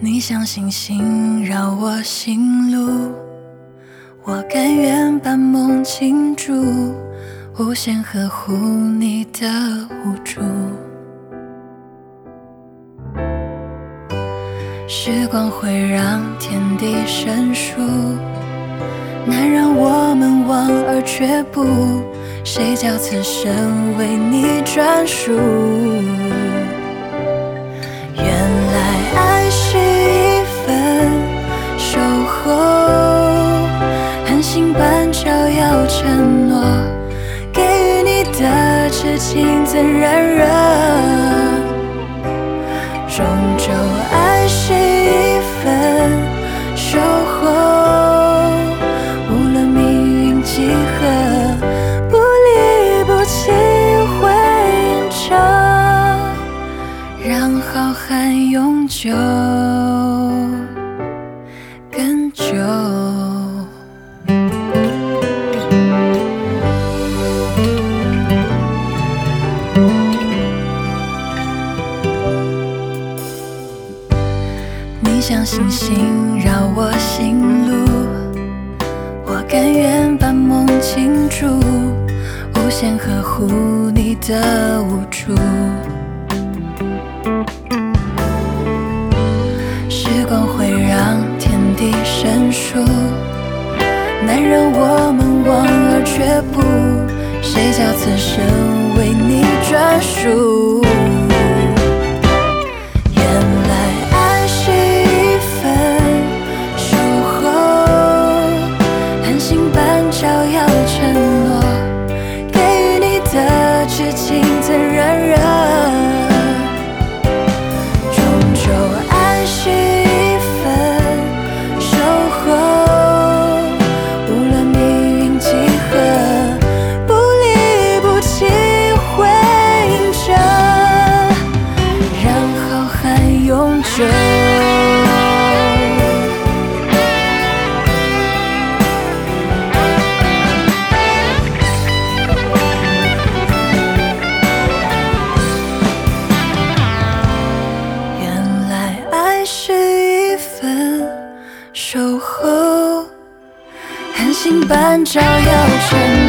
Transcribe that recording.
你像星星绕我心路，我甘愿把梦倾注，无限呵护你的无助。时光会让天地生疏，难让我们望而却步，谁叫此生为你专属？原来爱是一份守候，寒星般照耀承诺，给予你的痴情怎染热？终究爱是一份守候，无论命运几何，不离不弃会映着，让浩瀚永久更久。你像星星绕我心路，我甘愿把梦倾注，无限呵护你的无助。时光会让天地生疏，难让我们望而却步，谁叫此生为你专属？照耀承诺，给予你的痴情怎染热？终究爱是一份守候，无论命运几何，不离不弃会映着，让浩瀚永久。是一份守候，寒星般照耀承诺。